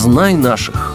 «Знай наших».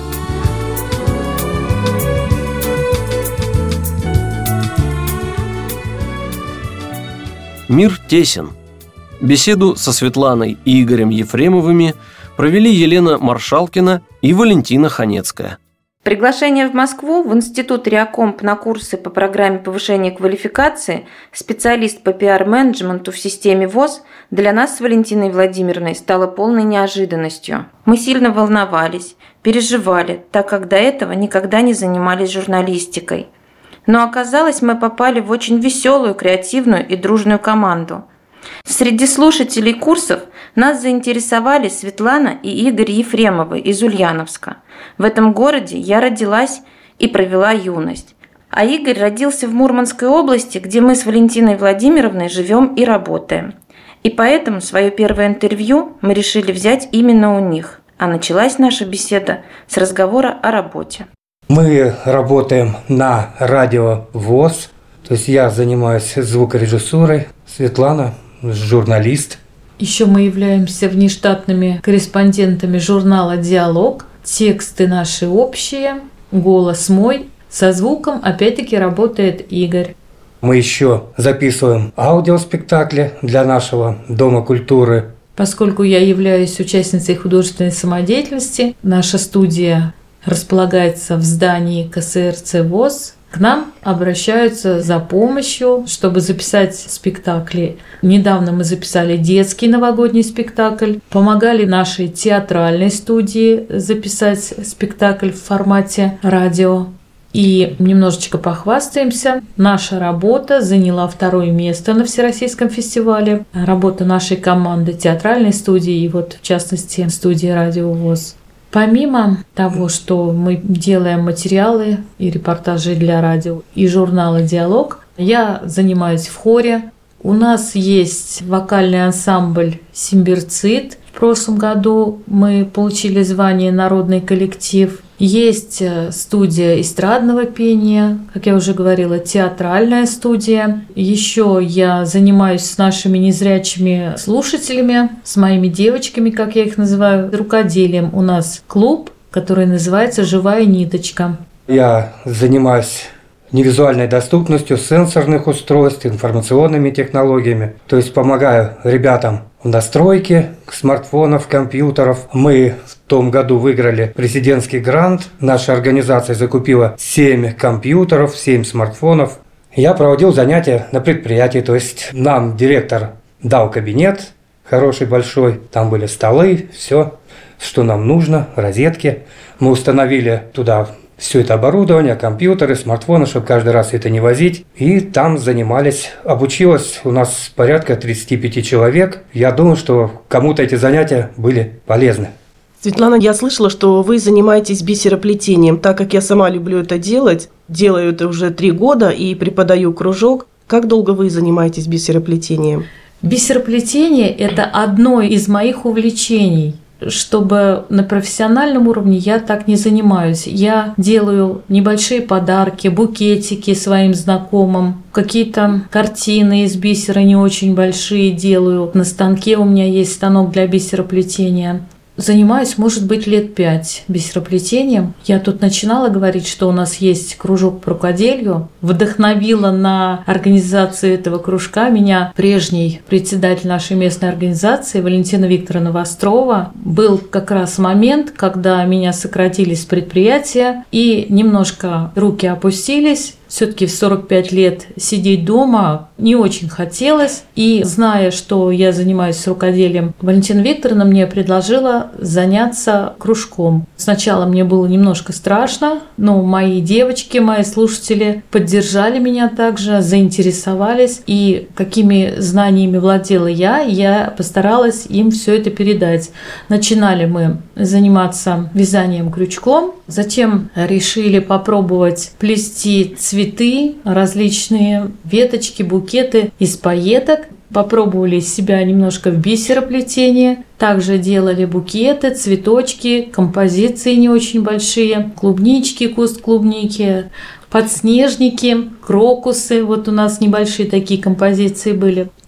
Мир тесен. Беседу со Светланой и Игорем Ефремовыми провели Елена Маршалкина и Валентина Ханецкая. Приглашение в Москву в Институт Реакомп на курсы по программе повышения квалификации специалист по пиар-менеджменту в системе ВОС для нас с Валентиной Владимировной стало полной неожиданностью. Мы сильно волновались, переживали, так как до этого никогда не занимались журналистикой. Но оказалось, мы попали в очень веселую, креативную и дружную команду. Среди слушателей курсов нас заинтересовали Светлана и Игорь Ефремовы из Ульяновска. В этом городе я родилась и провела юность. А Игорь родился в Мурманской области, где мы с Валентиной Владимировной живем и работаем. И поэтому свое первое интервью мы решили взять именно у них. А началась наша беседа с разговора о работе. Мы работаем на радио ВОС, то есть я занимаюсь звукорежиссурой, Светлана журналист. Еще мы являемся внештатными корреспондентами журнала «Диалог». Тексты наши общие, голос мой. Со звуком опять-таки работает Игорь. Мы еще записываем аудиоспектакли для нашего Дома культуры. Поскольку я являюсь участницей художественной самодеятельности, наша студия располагается в здании КСРЦ ВОС. К нам обращаются за помощью, чтобы записать спектакли. Недавно мы записали детский новогодний спектакль, помогали нашей театральной студии записать спектакль в формате радио. И немножечко похвастаемся. Наша работа заняла 2-е место на Всероссийском фестивале. Работа нашей команды театральной студии и в частности студии радио ВОС. Помимо того, что мы делаем материалы и репортажи для радио и журнала «Диалог», я занимаюсь в хоре. У нас есть вокальный ансамбль «Симбирцит». В прошлом году мы получили звание «Народный коллектив». Есть студия эстрадного пения, как я уже говорила, театральная студия. Еще я занимаюсь с нашими незрячими слушателями, с моими девочками, как я их называю, рукоделием. У нас клуб, который называется «Живая ниточка». Я занимаюсь невизуальной доступностью сенсорных устройств, информационными технологиями. То есть помогаю ребятам в настройке смартфонов, компьютеров. Мы в том году выиграли президентский грант. Наша организация закупила 7 компьютеров, 7 смартфонов. Я проводил занятия на предприятии. То есть нам директор дал кабинет хороший, большой. Там были столы, все, что нам нужно, розетки. Мы установили туда все это оборудование, компьютеры, смартфоны, чтобы каждый раз это не возить. И там занимались, обучилось у нас порядка 35 человек. Я думаю, что кому-то эти занятия были полезны. Светлана, я слышала, что вы занимаетесь бисероплетением. Так как я сама люблю это делать, делаю это уже 3 года и преподаю кружок. Как долго вы занимаетесь бисероплетением? Бисероплетение – это одно из моих увлечений. Чтобы на профессиональном уровне я так не занимаюсь. Я делаю небольшие подарки, букетики своим знакомым, какие-то картины из бисера не очень большие делаю. На станке у меня есть станок для бисероплетения. Занимаюсь, может быть, лет 5 бисероплетением. Я тут начинала говорить, что у нас есть кружок по рукоделию. Вдохновила на организацию этого кружка меня прежний председатель нашей местной организации Валентина Викторовна Вострова. Был как раз момент, когда меня сократили с предприятия, и немножко руки опустились. Все-таки в 45 лет сидеть дома не очень хотелось. И зная, что я занимаюсь рукоделием, Валентина Викторовна мне предложила заняться кружком. Сначала мне было немножко страшно, но мои девочки, мои слушатели поддержали меня также, заинтересовались. И какими знаниями владела я постаралась им все это передать. Начинали мы заниматься вязанием крючком, затем решили попробовать плести цветы, различные веточки, букеты из пайеток. Попробовали себя немножко в бисероплетении. Также делали букеты, цветочки, композиции не очень большие, клубнички, куст клубники, подснежники, крокусы. Вот у нас небольшие такие композиции были.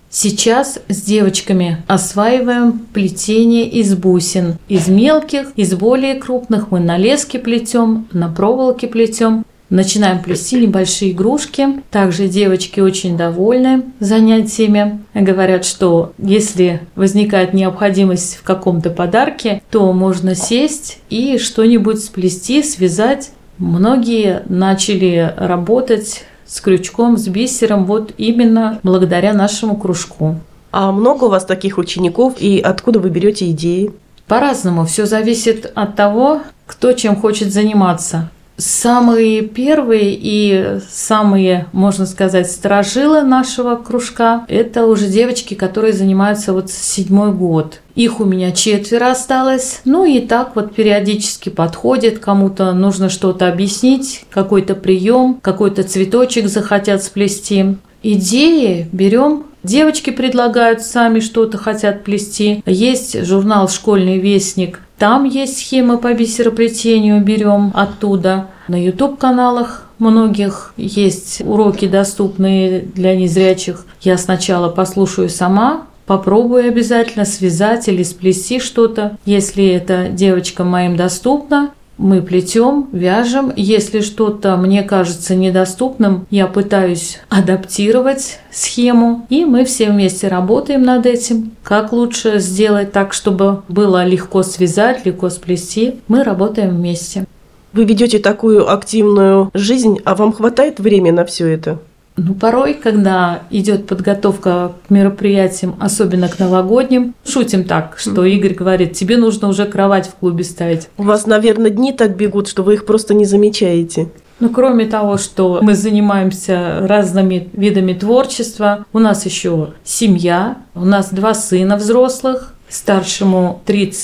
Сейчас с девочками осваиваем плетение из бусин. Из мелких, из более крупных мы на леске плетем, на проволоке плетем. Начинаем плести небольшие игрушки. Также девочки очень довольны занятиями. Говорят, что если возникает необходимость в каком-то подарке, то можно сесть и что-нибудь сплести, связать. Многие начали работать с крючком, с бисером, вот именно благодаря нашему кружку. А много у вас таких учеников и откуда вы берете идеи? По-разному. Все зависит от того, кто чем хочет заниматься. Самые первые и самые, можно сказать, сторожилы нашего кружка – это уже девочки, которые занимаются вот 7-й год. Их у меня 4 осталось. Ну и так вот периодически подходят, кому-то нужно что-то объяснить, какой-то прием, какой-то цветочек захотят сплести. Идеи берем. Девочки предлагают, сами что-то хотят плести. Есть журнал «Школьный вестник». Там есть схемы по бисероплетению, берем оттуда. На YouTube-каналах многих есть уроки, доступные для незрячих. Я сначала послушаю сама, попробую обязательно связать или сплести что-то. Если это девочкам моим доступно, мы плетем, вяжем. Если что-то мне кажется недоступным, я пытаюсь адаптировать схему, и мы все вместе работаем над этим. Как лучше сделать так, чтобы было легко связать, легко сплести. Мы работаем вместе. Вы ведете такую активную жизнь, а вам хватает времени на все это? Порой, когда идет подготовка к мероприятиям, особенно к новогодним, шутим так, что Игорь говорит, тебе нужно уже кровать в клубе ставить. У вас, наверное, дни так бегут, что вы их просто не замечаете. Кроме того, что мы занимаемся разными видами творчества, у нас еще семья, у нас 2 сына взрослых, старшему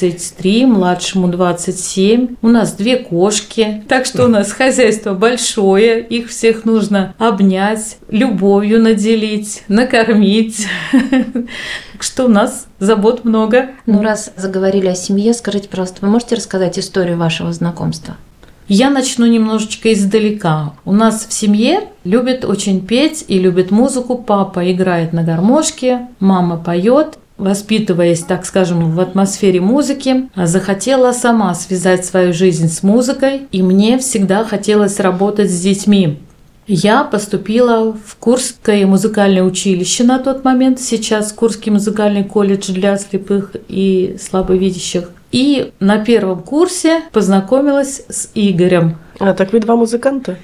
33, младшему 27. У нас 2 кошки. Так что у нас хозяйство большое. Их всех нужно обнять, любовью наделить, накормить. Так что у нас забот много. Раз заговорили о семье, скажите, пожалуйста, вы можете рассказать историю вашего знакомства? Я начну немножечко издалека. У нас в семье любят очень петь и любят музыку. Папа играет на гармошке, мама поет. Воспитываясь, так скажем, в атмосфере музыки, захотела сама связать свою жизнь с музыкой, и мне всегда хотелось работать с детьми. Я поступила в Курское музыкальное училище на тот момент, сейчас Курский музыкальный колледж для слепых и слабовидящих. И на 1 курсе познакомилась с Игорем. Так вы 2 музыканта?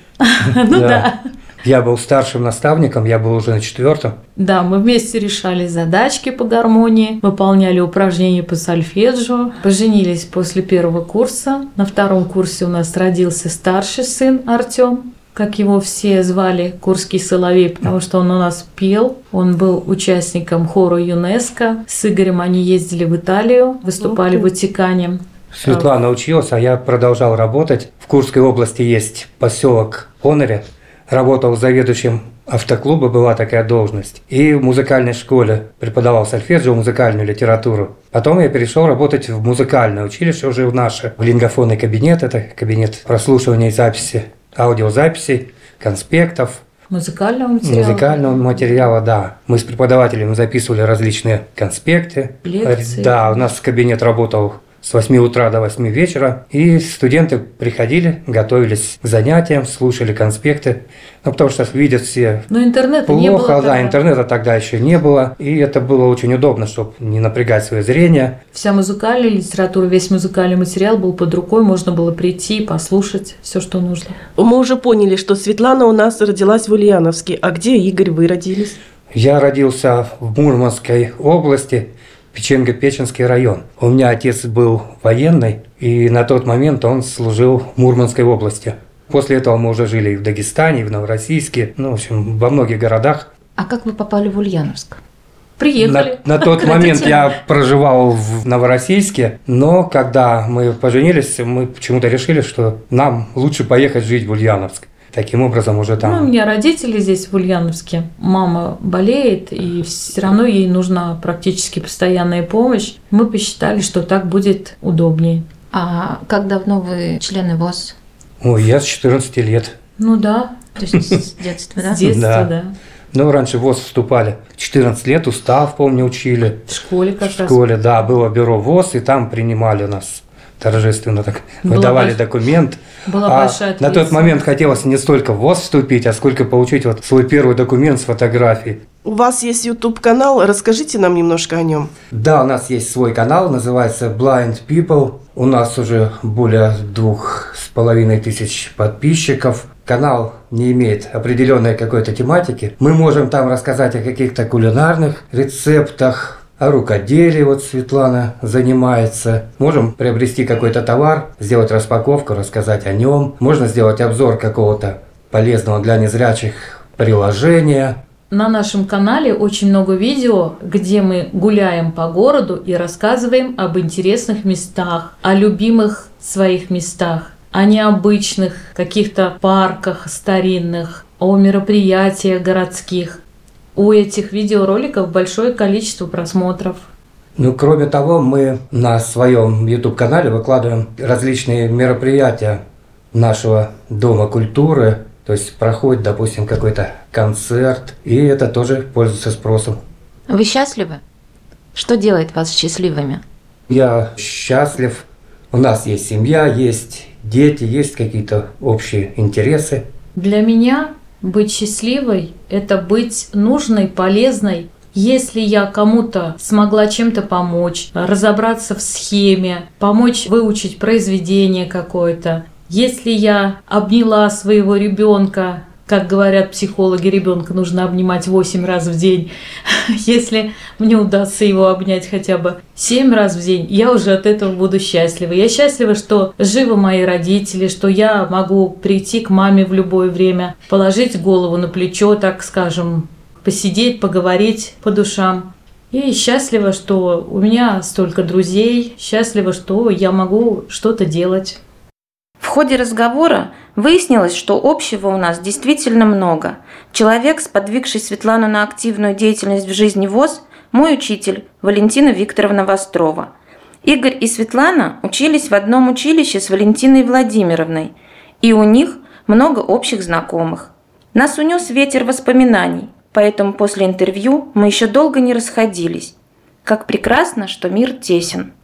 Да. Я был старшим наставником, я был уже на 4-м. Да, мы вместе решали задачки по гармонии, выполняли упражнения по сольфеджио, поженились после 1 курса. На 2 курсе у нас родился старший сын Артём, как его все звали, Курский соловей, потому что он у нас пел. Он был участником хора ЮНЕСКО. С Игорем они ездили в Италию, выступали в Ватикане. Светлана училась, а я продолжал работать. В Курской области есть поселок Оноре. Работал заведующим автоклуба, была такая должность. И в музыкальной школе преподавал сольфеджио, музыкальную литературу. Потом я перешел работать в музыкальное училище, уже в наше. В лингофонный кабинет, это кабинет прослушивания и записи, аудиозаписей, конспектов. Музыкального материала, да. Мы с преподавателем записывали различные конспекты. Лекции. Да, у нас кабинет работал с 8 утра до 8 вечера, и студенты приходили, готовились к занятиям, слушали конспекты, потому что видят все интернета плохо, не было тогда. Интернета тогда еще не было, и это было очень удобно, чтобы не напрягать свое зрение. Вся музыкальная литература, весь музыкальный материал был под рукой, можно было прийти, послушать все, что нужно. Мы уже поняли, что Светлана у нас родилась в Ульяновске, а где, Игорь, вы родились? Я родился в Мурманской области, Печенго-Печенский район. У меня отец был военный, и на тот момент он служил в Мурманской области. После этого мы уже жили и в Дагестане, и в Новороссийске, в общем, во многих городах. А как вы попали в Ульяновск? Приехали. На тот момент я проживал в Новороссийске, но когда мы поженились, мы почему-то решили, что нам лучше поехать жить в Ульяновск. Таким образом уже там... У меня родители здесь, в Ульяновске. Мама болеет, и все равно ей нужна практически постоянная помощь. Мы посчитали, что так будет удобнее. А как давно вы члены ВОС? Ой, я с 14 лет. Да. То есть с детства, да? С детства, да. Ну, раньше в ВОЗ вступали. 14 лет устав, помню, учили. В школе как раз. В школе, да, было бюро ВОЗ, и там принимали нас торжественно, так Была выдавали документ. Была большая на тот момент хотелось не столько в ВОЗ вступить, а сколько получить вот свой первый документ с фотографией. У вас есть YouTube-канал, расскажите нам немножко о нем. Да, у нас есть свой канал, называется Blind People. У нас уже более 2500 подписчиков. Канал не имеет определенной какой-то тематики. Мы можем там рассказать о каких-то кулинарных рецептах, о рукоделии, вот Светлана занимается. Можем приобрести какой-то товар, сделать распаковку, рассказать о нем. Можно сделать обзор какого-то полезного для незрячих приложения. На нашем канале очень много видео, где мы гуляем по городу и рассказываем об интересных местах, о любимых своих местах, о необычных каких-то парках старинных, о мероприятиях городских. У этих видеороликов большое количество просмотров. Ну, кроме того, мы на своем YouTube-канале выкладываем различные мероприятия нашего Дома культуры. То есть проходит, допустим, какой-то концерт, и это тоже пользуется спросом. Вы счастливы? Что делает вас счастливыми? Я счастлив. У нас есть семья, есть дети, есть какие-то общие интересы. Для меня быть счастливой – это быть нужной, полезной. Если я кому-то смогла чем-то помочь, разобраться в схеме, помочь выучить произведение какое-то, если я обняла своего ребенка, как говорят психологи, ребенка нужно обнимать 8 раз в день. Если мне удастся его обнять хотя бы 7 раз в день, я уже от этого буду счастлива. Я счастлива, что живы мои родители, что я могу прийти к маме в любое время, положить голову на плечо, так скажем, посидеть, поговорить по душам. И счастлива, что у меня столько друзей, счастлива, что я могу что-то делать. В ходе разговора выяснилось, что общего у нас действительно много. Человек, сподвигший Светлану на активную деятельность в жизни ВОЗ, мой учитель Валентина Викторовна Вострова. Игорь и Светлана учились в одном училище с Валентиной Владимировной, и у них много общих знакомых. Нас унес ветер воспоминаний, поэтому после интервью мы еще долго не расходились. Как прекрасно, что мир тесен.